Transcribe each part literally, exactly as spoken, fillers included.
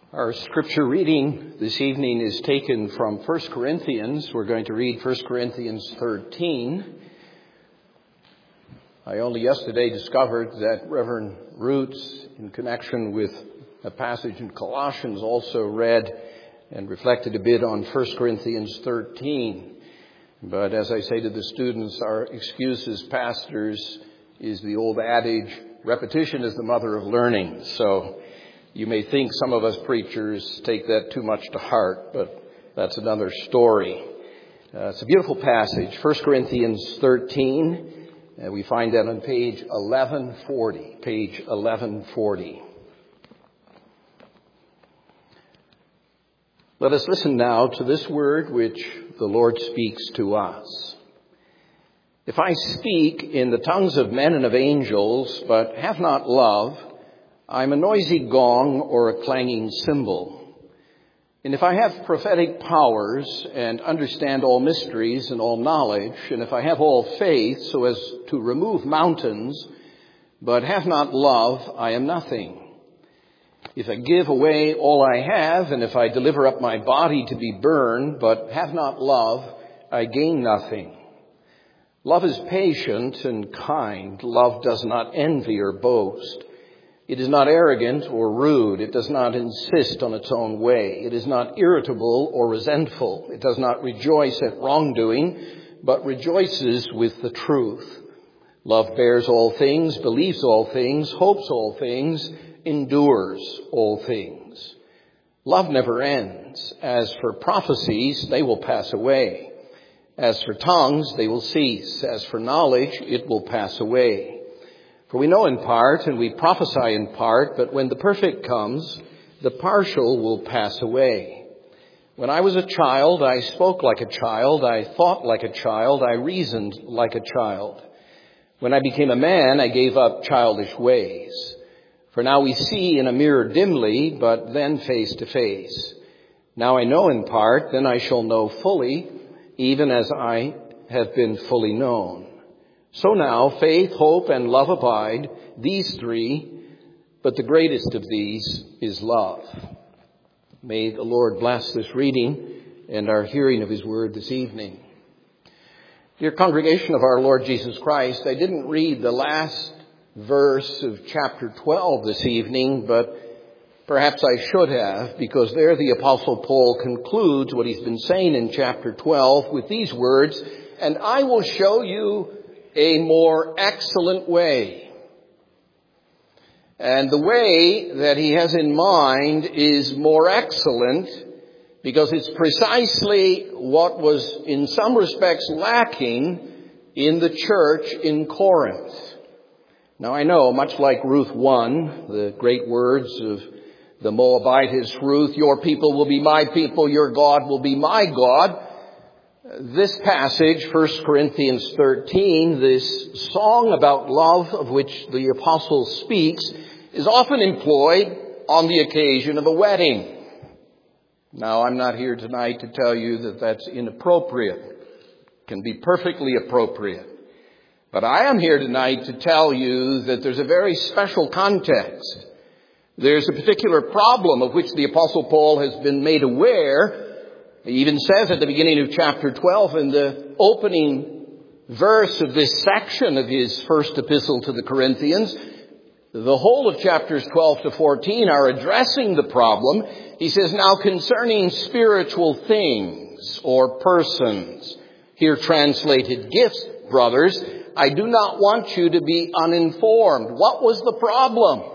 Our scripture reading this evening is taken from First Corinthians. We're going to read First Corinthians thirteen. I only yesterday discovered that Reverend Roots, in connection with a passage in Colossians, also read and reflected a bit on First Corinthians thirteen. But as I say to the students, our excuse as pastors is the old adage, repetition is the mother of learning. So you may think some of us preachers take that too much to heart, but that's another story. Uh, it's a beautiful passage, First Corinthians thirteen. Uh, we find that on page eleven forty. Page eleven forty. Let us listen now to this word which the Lord speaks to us. If I speak in the tongues of men and of angels, but have not love, I am a noisy gong or a clanging cymbal. And if I have prophetic powers and understand all mysteries and all knowledge, and if I have all faith so as to remove mountains, but have not love, I am nothing. If I give away all I have, and if I deliver up my body to be burned, but have not love, I gain nothing. Love is patient and kind. Love does not envy or boast. It is not arrogant or rude. It does not insist on its own way. It is not irritable or resentful. It does not rejoice at wrongdoing, but rejoices with the truth. Love bears all things, believes all things, hopes all things, endures all things. Love never ends. As for prophecies, they will pass away. As for tongues, they will cease. As for knowledge, it will pass away. For we know in part and we prophesy in part, but when the perfect comes, the partial will pass away. When I was a child, I spoke like a child, I thought like a child, I reasoned like a child. When I became a man, I gave up childish ways. For now we see in a mirror dimly, but then face to face. Now I know in part, then I shall know fully, even as I have been fully known. So now faith, hope, and love abide, these three, but the greatest of these is love. May the Lord bless this reading and our hearing of his word this evening. Dear congregation of our Lord Jesus Christ, I didn't read the last verse of chapter twelve this evening, but perhaps I should have, because there the Apostle Paul concludes what he's been saying in chapter twelve with these words, and I will show you a more excellent way. And the way that he has in mind is more excellent because it's precisely what was in some respects lacking in the church in Corinth. Now I know, much like Ruth one, the great words of the Moabitess Ruth, your people will be my people, your God will be my God. This passage, First Corinthians thirteen, this song about love of which the apostle speaks, is often employed on the occasion of a wedding. Now, I'm not here tonight to tell you that that's inappropriate. It can be perfectly appropriate. But I am here tonight to tell you that there's a very special context. There's a particular problem of which the Apostle Paul has been made aware. He even says at the beginning of chapter twelve, in the opening verse of this section of his first epistle to the Corinthians, the whole of chapters twelve to fourteen are addressing the problem. He says, now concerning spiritual things or persons, here translated gifts, brothers, I do not want you to be uninformed. What was the problem?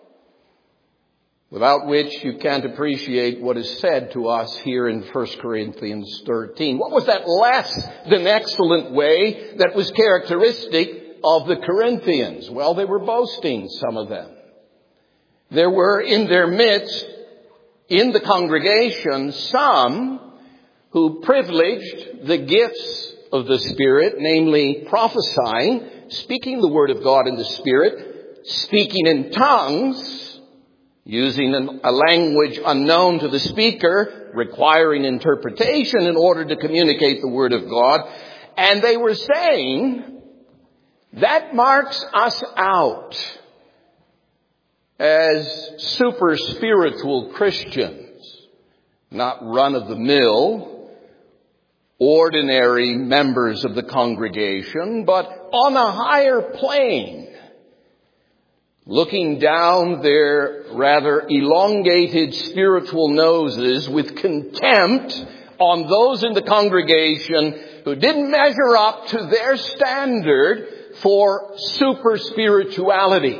Without which you can't appreciate what is said to us here in First Corinthians thirteen. What was that less than excellent way that was characteristic of the Corinthians? Well, they were boasting, some of them. There were in their midst, in the congregation, some who privileged the gifts of the Spirit, namely prophesying, speaking the word of God in the Spirit, speaking in tongues, using a language unknown to the speaker, requiring interpretation in order to communicate the word of God. And they were saying, that marks us out. as super spiritual Christians, not run-of-the-mill, ordinary members of the congregation, but on a higher plane, looking down their rather elongated spiritual noses with contempt on those in the congregation who didn't measure up to their standard for super spirituality.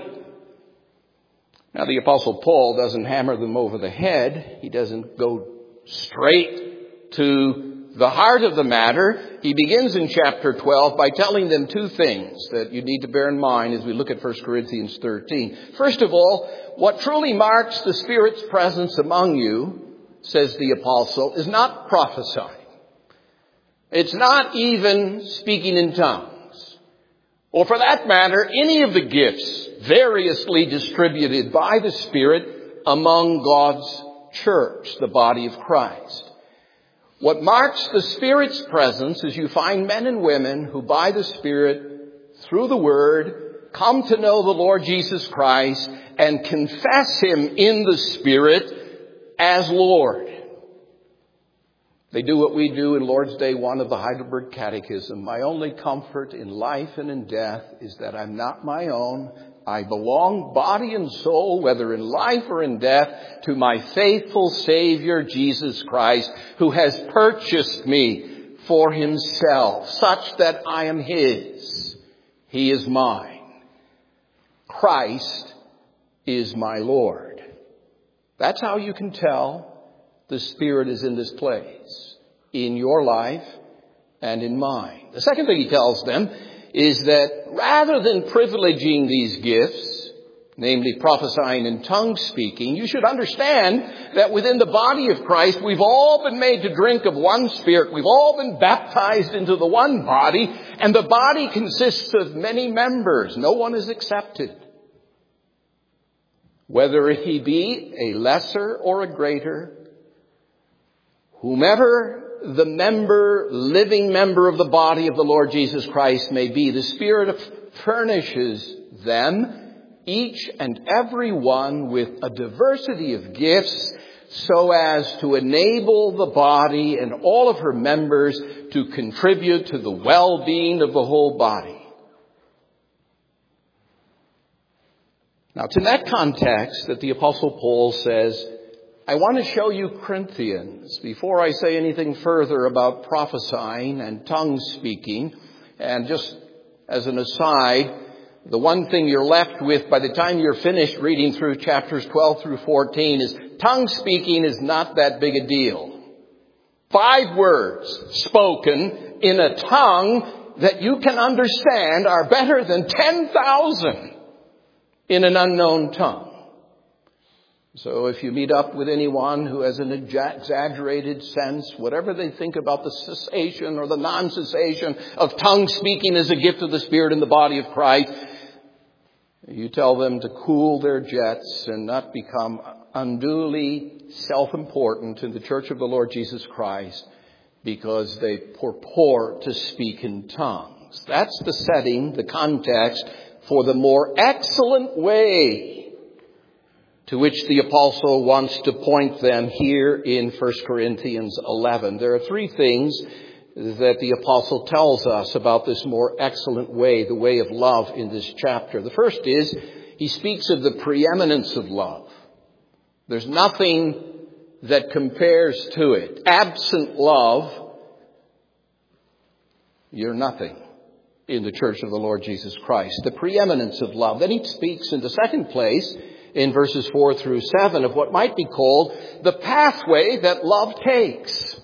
Now, the Apostle Paul doesn't hammer them over the head. He doesn't go straight to the heart of the matter. He begins in chapter twelve by telling them two things that you need to bear in mind as we look at First Corinthians thirteen. First of all, what truly marks the Spirit's presence among you, says the Apostle, is not prophesying. It's not even speaking in tongues. Or for that matter, any of the gifts variously distributed by the Spirit among God's church, the body of Christ. What marks the Spirit's presence is you find men and women who by the Spirit, through the Word, come to know the Lord Jesus Christ and confess Him in the Spirit as Lord. They do what we do in Lord's Day one of the Heidelberg Catechism. My only comfort in life and in death is that I'm not my own. I belong, body and soul, whether in life or in death, to my faithful Savior, Jesus Christ, who has purchased me for Himself, such that I am His. He is mine. Christ is my Lord. That's how you can tell the Spirit is in this place, in your life and in mine. The second thing he tells them is that rather than privileging these gifts, namely prophesying and tongue speaking, you should understand that within the body of Christ, we've all been made to drink of one Spirit. We've all been baptized into the one body, and the body consists of many members. No one is accepted. Whether he be a lesser or a greater, whomever the member, living member of the body of the Lord Jesus Christ may be, the Spirit furnishes them, each and every one, with a diversity of gifts so as to enable the body and all of her members to contribute to the well-being of the whole body. Now, it's in that context that the Apostle Paul says, I want to show you, Corinthians, before I say anything further about prophesying and tongue speaking, and just as an aside, the one thing you're left with by the time you're finished reading through chapters twelve through fourteen is tongue speaking is not that big a deal. Five words spoken in a tongue that you can understand are better than ten thousand in an unknown tongue. So if you meet up with anyone who has an exaggerated sense, whatever they think about the cessation or the non-cessation of tongue speaking as a gift of the Spirit in the body of Christ, you tell them to cool their jets and not become unduly self-important in the church of the Lord Jesus Christ because they purport to speak in tongues. That's the setting, the context for the more excellent way to which the apostle wants to point them here in First Corinthians eleven. There are three things that the apostle tells us about this more excellent way, the way of love in this chapter. The first is, he speaks of the preeminence of love. There's nothing that compares to it. Absent love, you're nothing in the church of the Lord Jesus Christ. The preeminence of love. Then he speaks in the second place, in verses four through seven, of what might be called the pathway that love takes.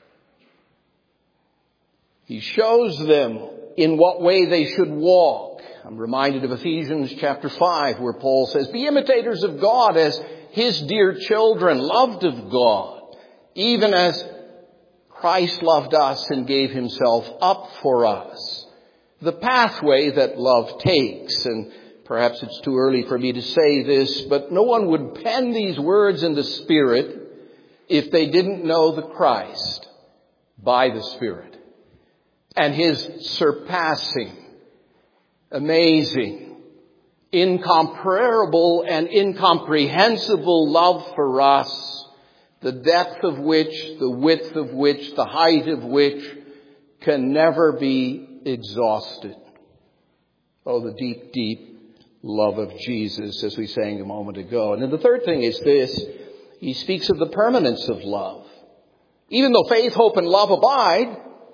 He shows them in what way they should walk. I'm reminded of Ephesians chapter five, where Paul says, be imitators of God as His dear children, loved of God, even as Christ loved us and gave Himself up for us. The pathway that love takes. And perhaps it's too early for me to say this, but no one would pen these words in the Spirit if they didn't know the Christ by the Spirit and His surpassing, amazing, incomparable and incomprehensible love for us, the depth of which, the width of which, the height of which can never be exhausted. Oh, the deep, deep love of Jesus, as we sang a moment ago. And then the third thing is this. He speaks of the permanence of love. Even though faith, hope, and love abide,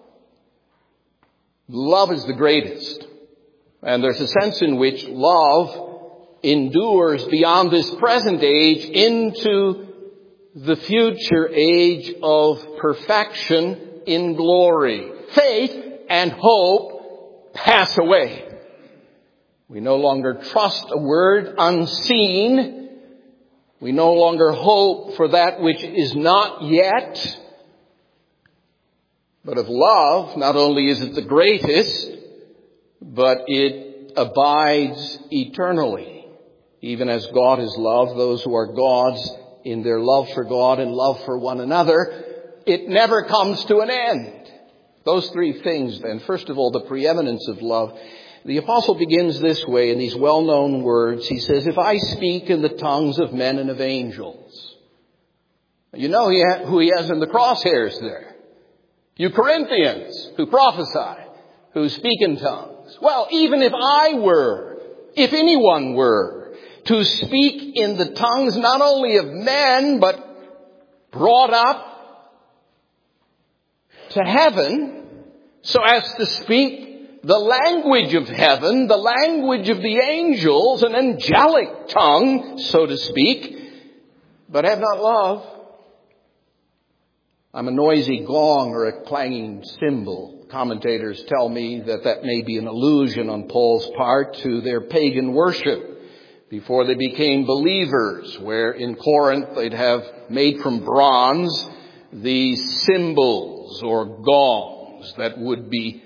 love is the greatest. And there's a sense in which love endures beyond this present age into the future age of perfection in glory. Faith and hope pass away. We no longer trust a word unseen. We no longer hope for that which is not yet. But of love, not only is it the greatest, but it abides eternally. Even as God is love, those who are God's in their love for God and love for one another, it never comes to an end. Those three things then. First of all, the preeminence of love. The apostle begins this way in these well-known words. He says, if I speak in the tongues of men and of angels. You know he ha- who he has in the crosshairs there. You Corinthians who prophesy, who speak in tongues. Well, even if I were, if anyone were, to speak in the tongues not only of men, but brought up to heaven so as to speak the language of heaven, the language of the angels, an angelic tongue, so to speak, but have not love, I'm a noisy gong or a clanging cymbal. Commentators tell me that that may be an allusion on Paul's part to their pagan worship before they became believers, where in Corinth they'd have made from bronze these cymbals or gongs that would be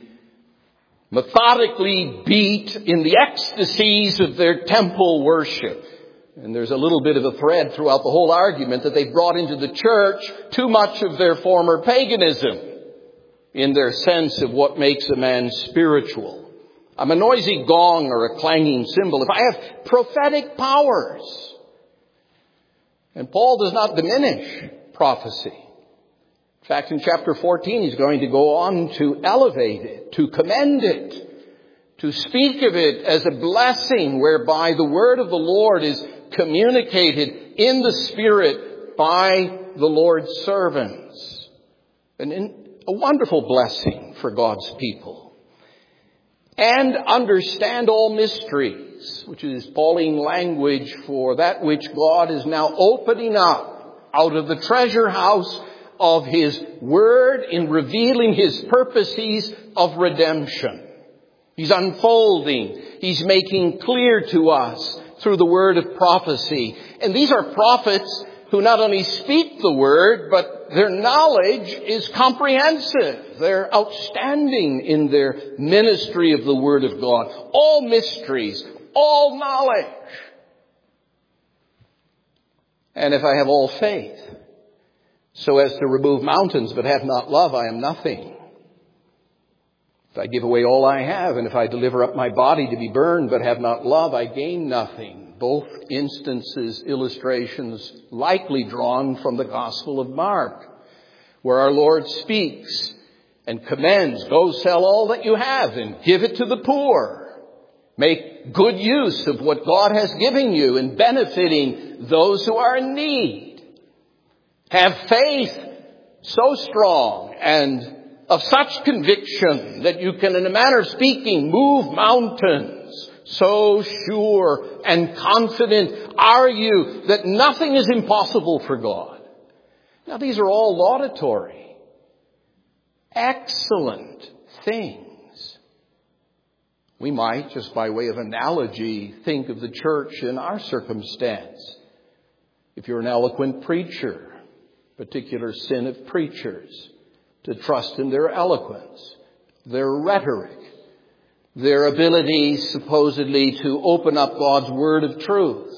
methodically beat in the ecstasies of their temple worship. And there's a little bit of a thread throughout the whole argument that they've brought into the church too much of their former paganism in their sense of what makes a man spiritual. I'm a noisy gong or a clanging cymbal. If I have prophetic powers, and Paul does not diminish prophecy. In fact, in chapter fourteen, he's going to go on to elevate it, to commend it, to speak of it as a blessing whereby the word of the Lord is communicated in the Spirit by the Lord's servants. And a wonderful blessing for God's people. And understand all mysteries, which is Pauline language for that which God is now opening up out of the treasure house of His Word in revealing His purposes of redemption. He's unfolding. He's making clear to us through the word of prophecy. And these are prophets who not only speak the word, but their knowledge is comprehensive. They're outstanding in their ministry of the word of God. All mysteries, all knowledge. And if I have all faith, so as to remove mountains but have not love, I am nothing. If I give away all I have, and if I deliver up my body to be burned but have not love, I gain nothing. Both instances, illustrations likely drawn from the Gospel of Mark, where our Lord speaks and commends, go sell all that you have and give it to the poor. Make good use of what God has given you in benefiting those who are in need. Have faith so strong and of such conviction that you can, in a manner of speaking, move mountains. So sure and confident are you that nothing is impossible for God. Now, these are all laudatory, excellent things. We might, just by way of analogy, think of the church in our circumstance. If you're an eloquent preacher, particular sin of preachers, to trust in their eloquence, their rhetoric, their ability supposedly to open up God's word of truth,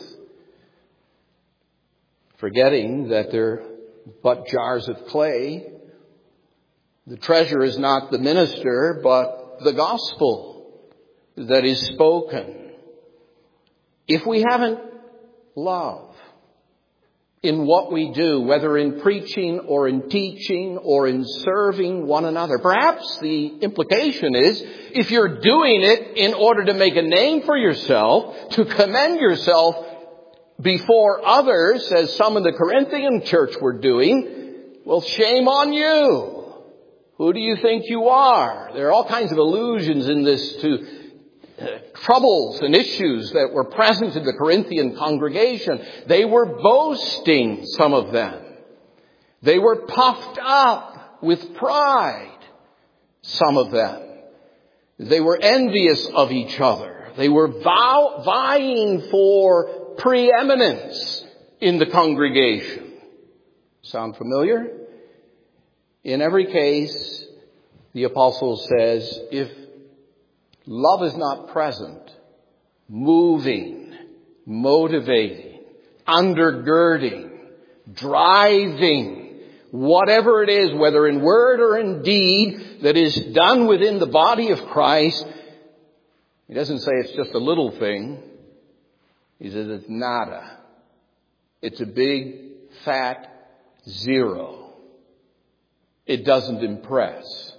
forgetting that they're but jars of clay. The treasure is not the minister, but the gospel that is spoken. if we haven't love in what we do, whether in preaching or in teaching or in serving one another, perhaps the implication is if you're doing it in order to make a name for yourself, to commend yourself before others, as some in the Corinthian church were doing, well, shame on you. Who do you think you are? There are all kinds of allusions in this to uh, troubles and issues that were present in the Corinthian congregation. They were boasting, some of them. They were puffed up with pride, some of them. They were envious of each other. They were vow, vying for preeminence in the congregation. Sound familiar? In every case, the apostle says, if love is not present, moving, motivating, undergirding, driving, whatever it is, whether in word or in deed, that is done within the body of Christ, he doesn't say it's just a little thing. He says it's nada. It's a big, fat zero. It doesn't impress.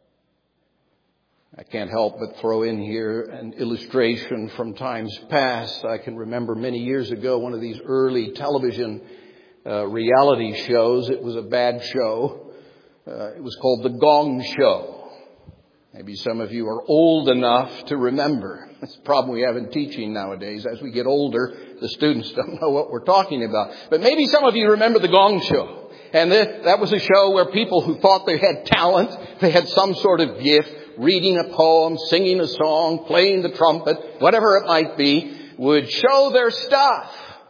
I can't help but throw in here an illustration from times past. I can remember many years ago one of these early television uh, reality shows. It was a bad show. Uh, it was called The Gong Show. Maybe some of you are old enough to remember. That's the problem we have in teaching nowadays. As we get older, the students don't know what we're talking about. But maybe some of you remember The Gong Show. And that was a show where people who thought they had talent, they had some sort of gift, reading a poem, singing a song, playing the trumpet, whatever it might be, would show their stuff.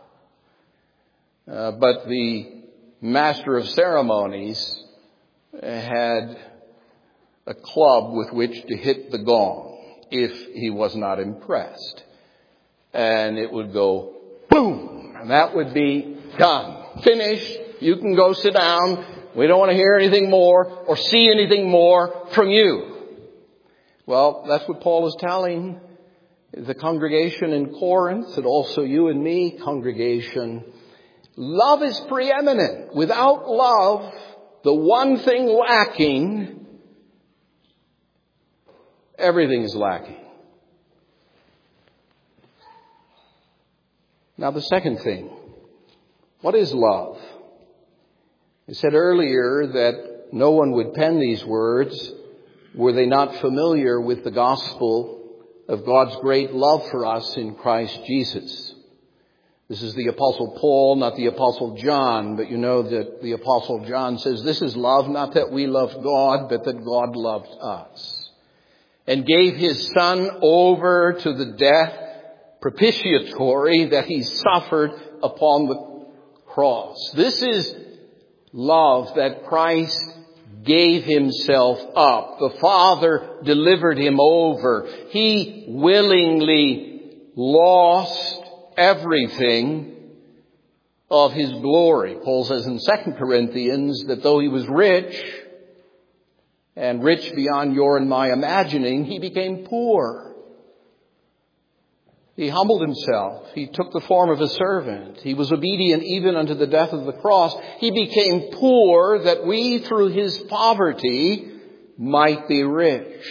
Uh, but the master of ceremonies had a club with which to hit the gong if he was not impressed. And it would go boom, and that would be done, finished. You can go sit down. We don't want to hear anything more or see anything more from you. Well, that's what Paul is telling the congregation in Corinth, and also you and me, congregation. Love is preeminent. Without love, the one thing lacking, everything is lacking. Now the second thing, what is love? I said earlier that no one would pen these words were they not familiar with the gospel of God's great love for us in Christ Jesus. This is the Apostle Paul, not the Apostle John, but you know that the Apostle John says this is love, not that we loved God, but that God loved us and gave his Son over to the death propitiatory that he suffered upon the cross. This is love, that Christ gave himself up. The Father delivered him over. He willingly lost everything of his glory. Paul says in Second Corinthians that though he was rich, and rich beyond your and my imagining, he became poor. He humbled himself. He took the form of a servant. He was obedient even unto the death of the cross. He became poor that we through his poverty might be rich.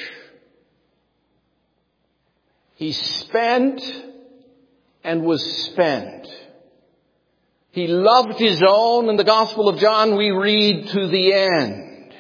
He spent and was spent. He loved his own. In the Gospel of John we read to the end,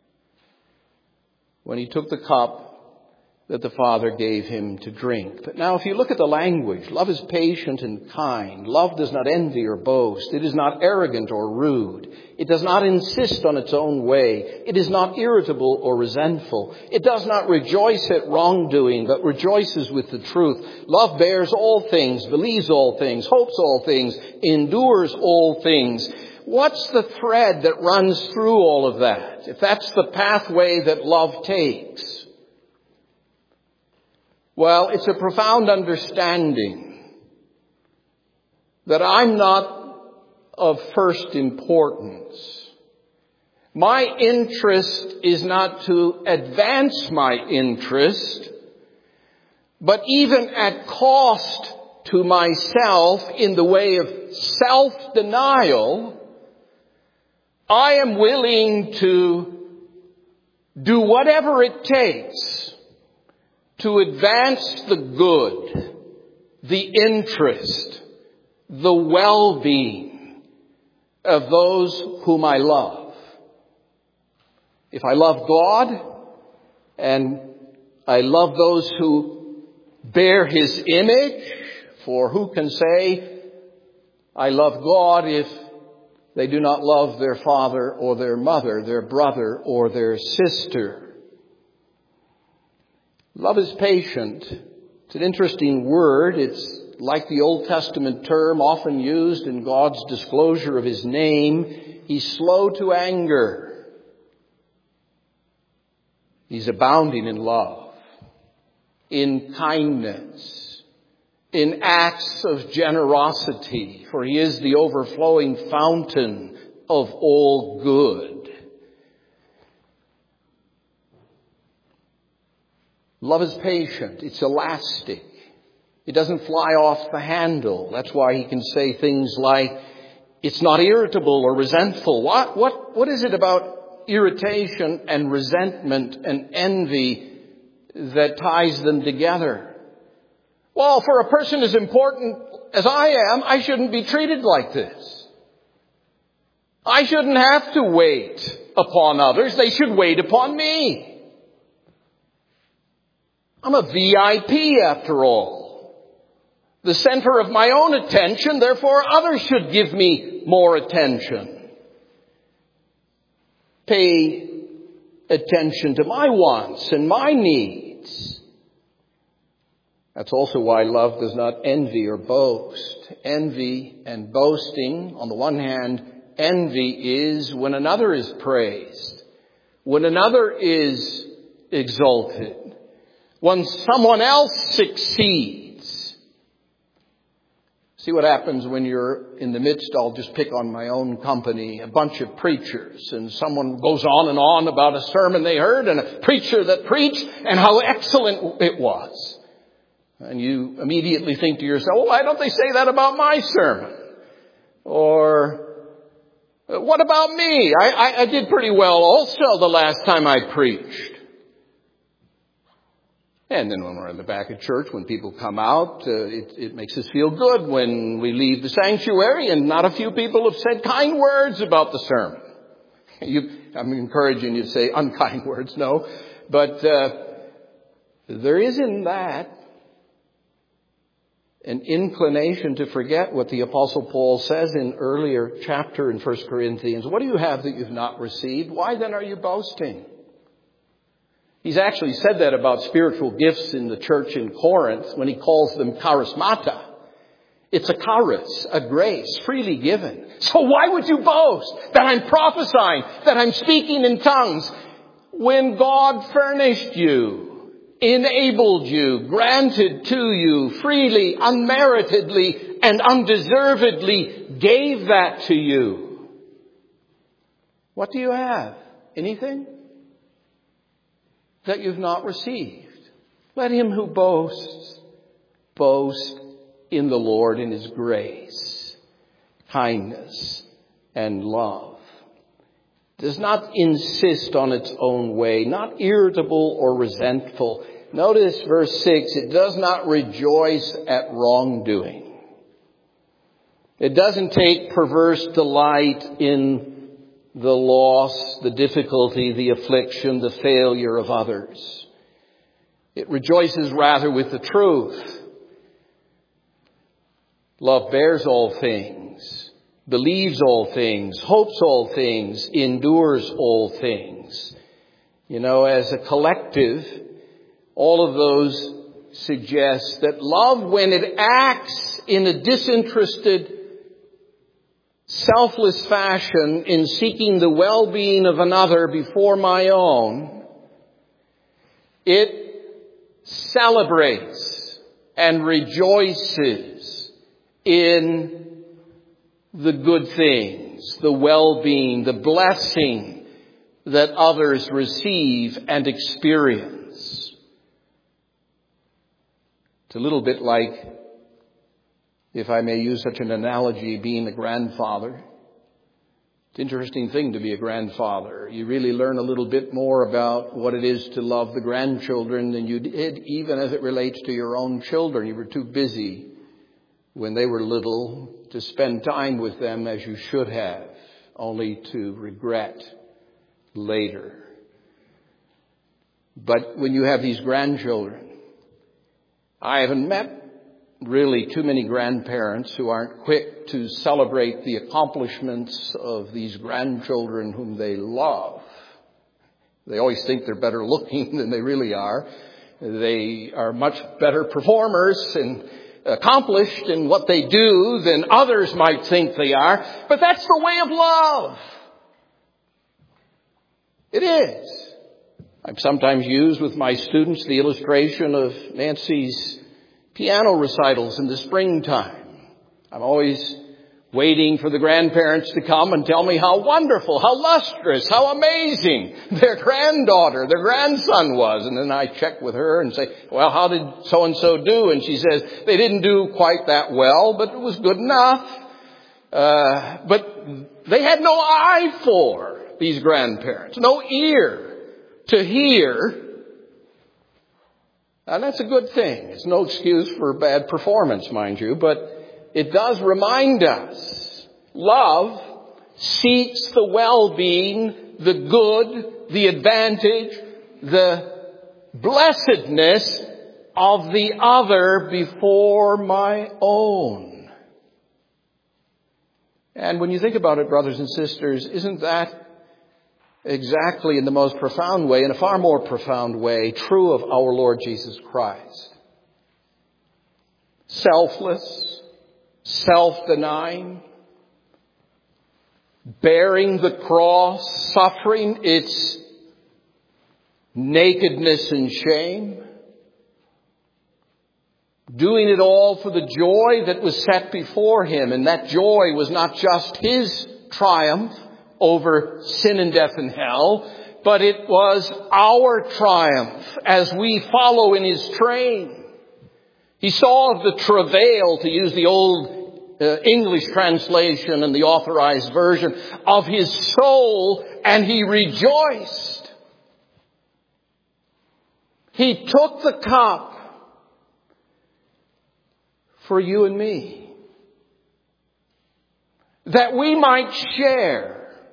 when he took the cup that the Father gave him to drink. But now if you look at the language, love is patient and kind. Love does not envy or boast. It is not arrogant or rude. It does not insist on its own way. It is not irritable or resentful. It does not rejoice at wrongdoing, but rejoices with the truth. Love bears all things, believes all things, hopes all things, endures all things. What's the thread that runs through all of that? If that's the pathway that love takes, well, it's a profound understanding that I'm not of first importance. My interest is not to advance my interest, but even at cost to myself in the way of self-denial, I am willing to do whatever it takes to advance the good, the interest, the well-being of those whom I love. If I love God and I love those who bear His image, for who can say, I love God if they do not love their father or their mother, their brother or their sister? Love is patient. It's an interesting word. It's like the Old Testament term often used in God's disclosure of His name. He's slow to anger. He's abounding in love, in kindness, in acts of generosity, for He is the overflowing fountain of all good. Love is patient. It's elastic. It doesn't fly off the handle. That's why He can say things like, it's not irritable or resentful. What, what, what is it about irritation and resentment and envy that ties them together? Well, for a person as important as I am, I shouldn't be treated like this. I shouldn't have to wait upon others. They should wait upon me. I'm a V I P after all. The center of my own attention, therefore others should give me more attention. Pay attention to my wants and my needs. That's also why love does not envy or boast. Envy and boasting, on the one hand, envy is when another is praised, when another is exalted, when someone else succeeds. See what happens when you're in the midst, I'll just pick on my own company, a bunch of preachers, and someone goes on and on about a sermon they heard and a preacher that preached and how excellent it was. And you immediately think to yourself, well, why don't they say that about my sermon? Or, what about me? I, I, I did pretty well also the last time I preached. And then when we're in the back of church, when people come out, uh, it, it makes us feel good when we leave the sanctuary and not a few people have said kind words about the sermon. You, I'm encouraging you to say unkind words, no. But uh, there is in that an inclination to forget what the Apostle Paul says in earlier chapter in First Corinthians. What do you have that you've not received? Why then are you boasting? He's actually said that about spiritual gifts in the church in Corinth when he calls them charismata. It's a charis, a grace, freely given. So why would you boast that I'm prophesying, that I'm speaking in tongues, when God furnished you, enabled you, granted to you, freely, unmeritedly, and undeservedly gave that to you? What do you have? Anything that you've not received? Let him who boasts, boast in the Lord in His grace, kindness, and love. Does not insist on its own way, not irritable or resentful. Notice verse six, it does not rejoice at wrongdoing. It doesn't take perverse delight in the loss, the difficulty, the affliction, the failure of others. It rejoices rather with the truth. Love bears all things, believes all things, hopes all things, endures all things. You know, as a collective, all of those suggest that love, when it acts in a disinterested, selfless fashion in seeking the well-being of another before my own, it celebrates and rejoices in the good things, the well-being, the blessing that others receive and experience. It's a little bit like if I may use such an analogy, being a grandfather. It's an interesting thing to be a grandfather. You really learn a little bit more about what it is to love the grandchildren than you did even as it relates to your own children. You were too busy when they were little to spend time with them as you should have, only to regret later. But when you have these grandchildren, I haven't met really too many grandparents who aren't quick to celebrate the accomplishments of these grandchildren whom they love. They always think they're better looking than they really are. They are much better performers and accomplished in what they do than others might think they are. But that's the way of love. It is. I've sometimes used with my students the illustration of Nancy's piano recitals in the springtime. I'm always waiting for the grandparents to come and tell me how wonderful, how lustrous, how amazing their granddaughter, their grandson was. And then I check with her and say, well, how did so-and-so do? And she says, they didn't do quite that well, but it was good enough. Uh, but they had no eye for these grandparents, no ear to hear. And that's a good thing. It's no excuse for bad performance, mind you, but it does remind us love seeks the well-being, the good, the advantage, the blessedness of the other before my own. And when you think about it, brothers and sisters, isn't that exactly in the most profound way, in a far more profound way, true of our Lord Jesus Christ? Selfless, self-denying, bearing the cross, suffering its nakedness and shame, doing it all for the joy that was set before him. And that joy was not just his triumph over sin and death and hell, but it was our triumph as we follow in his train. He saw the travail, to use the old uh, English translation and the authorized version, of his soul, and he rejoiced. He took the cup for you and me, that we might share.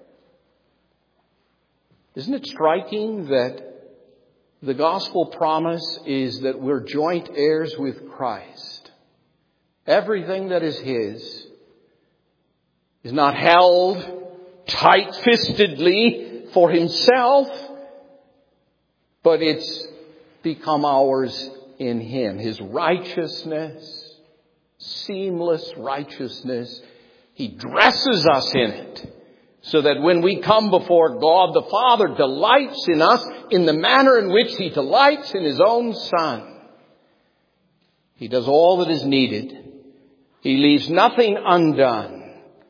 Isn't it striking that the gospel promise is that we're joint heirs with Christ? Everything that is his is not held tight-fistedly for himself, but it's become ours in him. His righteousness, seamless righteousness, he dresses us in it. So that when we come before God, the Father delights in us in the manner in which he delights in his own Son. He does all that is needed. He leaves nothing undone.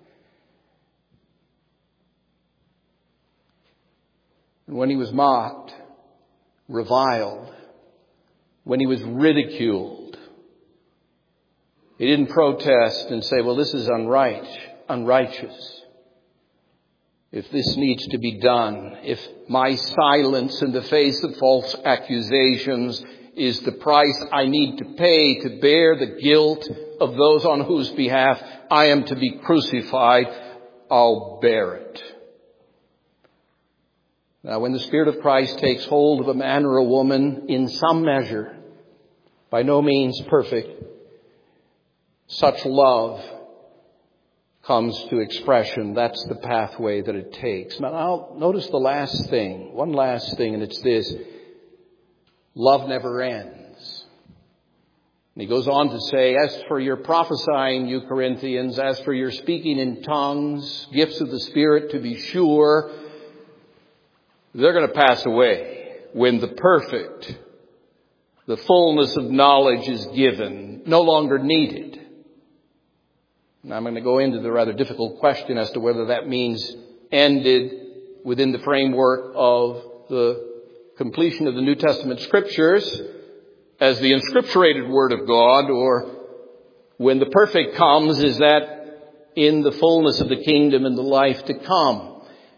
And when he was mocked, reviled, when he was ridiculed, he didn't protest and say, well, this is unright, unrighteous. If this needs to be done, if my silence in the face of false accusations is the price I need to pay to bear the guilt of those on whose behalf I am to be crucified, I'll bear it. Now, when the Spirit of Christ takes hold of a man or a woman in some measure, by no means perfect, such love comes to expression. That's the pathway that it takes. Now, I'll notice the last thing, one last thing, and it's this. Love never ends. And he goes on to say, as for your prophesying, you Corinthians, as for your speaking in tongues, gifts of the Spirit, to be sure, they're going to pass away when the perfect, the fullness of knowledge is given, no longer needed. Now, I'm going to go into the rather difficult question as to whether that means ended within the framework of the completion of the New Testament Scriptures as the inscripturated Word of God, or when the perfect comes, is that in the fullness of the kingdom and the life to come.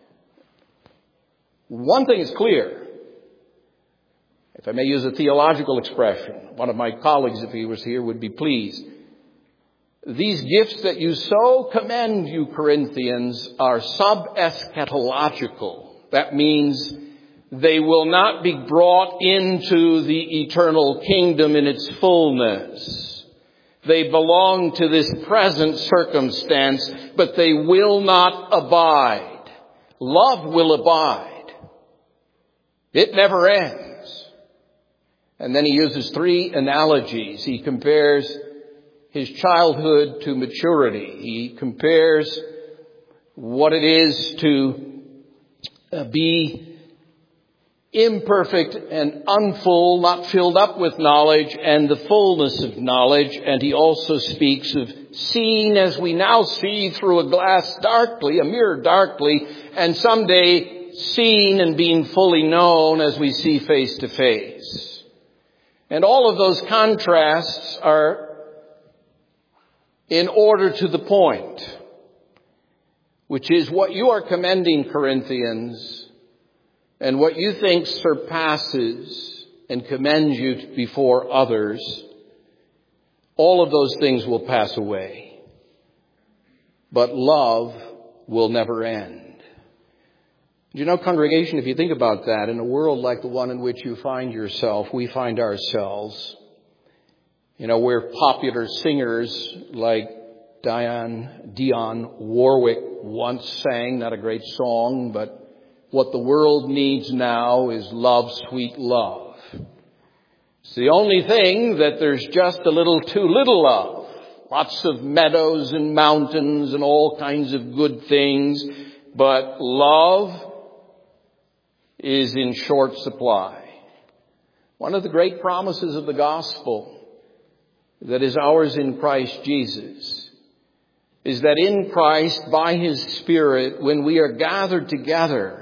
One thing is clear. If I may use a theological expression, one of my colleagues, if he was here, would be pleased. These gifts that you so commend, you Corinthians, are sub-eschatological. That means they will not be brought into the eternal kingdom in its fullness. They belong to this present circumstance, but they will not abide. Love will abide. It never ends. And then he uses three analogies. He compares his childhood to maturity. He compares what it is to be imperfect and unfull, not filled up with knowledge, and the fullness of knowledge. And he also speaks of seeing as we now see through a glass darkly, a mirror darkly, and someday seeing and being fully known as we see face to face. And all of those contrasts are in order to the point, which is what you are commending, Corinthians, and what you think surpasses and commends you before others, all of those things will pass away. But love will never end. Do you know, congregation, if you think about that, in a world like the one in which you find yourself, we find ourselves, you know, where popular singers like Diane, Dionne Warwick once sang, not a great song, but what the world needs now is love, sweet love. It's the only thing that there's just a little too little of. Lots of meadows and mountains and all kinds of good things, but love is in short supply. One of the great promises of the gospel that is ours in Christ Jesus is that in Christ, by His Spirit, when we are gathered together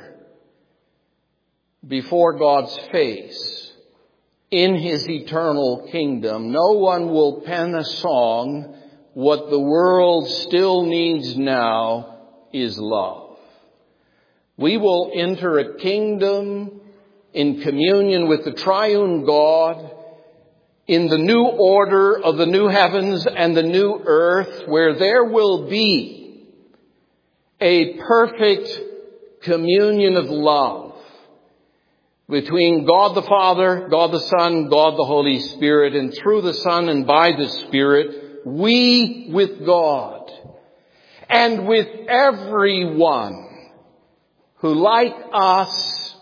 before God's face in His eternal kingdom, no one will pen a song. What the world still needs now is love. We will enter a kingdom in communion with the triune God in the new order of the new heavens and the new earth, where there will be a perfect communion of love between God the Father, God the Son, God the Holy Spirit, and through the Son and by the Spirit, we with God and with everyone who, like us,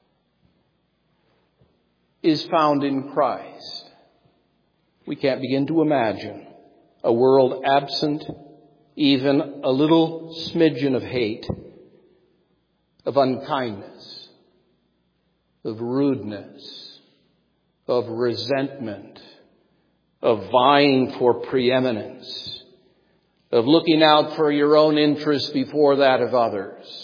is found in Christ. We can't begin to imagine a world absent even a little smidgen of hate, of unkindness, of rudeness, of resentment, of vying for preeminence, of looking out for your own interest before that of others.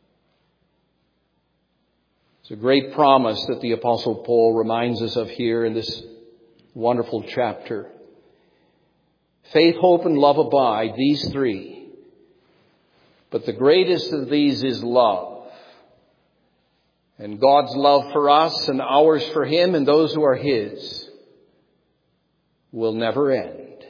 It's a great promise that the Apostle Paul reminds us of here in this wonderful chapter. Faith, hope, and love abide, these three. But the greatest of these is love. And God's love for us and ours for Him and those who are His will never end.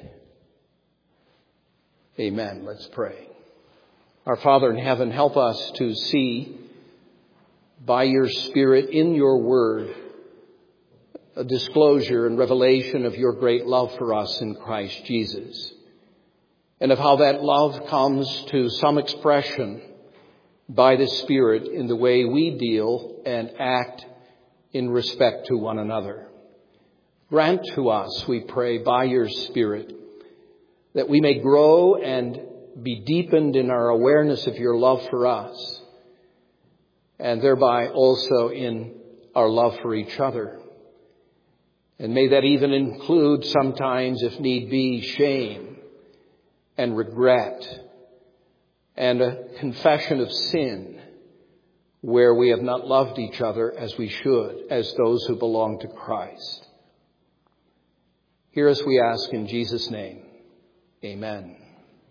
Amen. Let's pray. Our Father in heaven, help us to see by your Spirit in your word a disclosure and revelation of your great love for us in Christ Jesus, and of how that love comes to some expression by the Spirit in the way we deal and act in respect to one another. Grant to us, we pray, by your Spirit, that we may grow and be deepened in our awareness of your love for us, and thereby also in our love for each other. And may that even include sometimes, if need be, shame and regret and a confession of sin where we have not loved each other as we should, as those who belong to Christ. Hear us, we ask, in Jesus' name. Amen.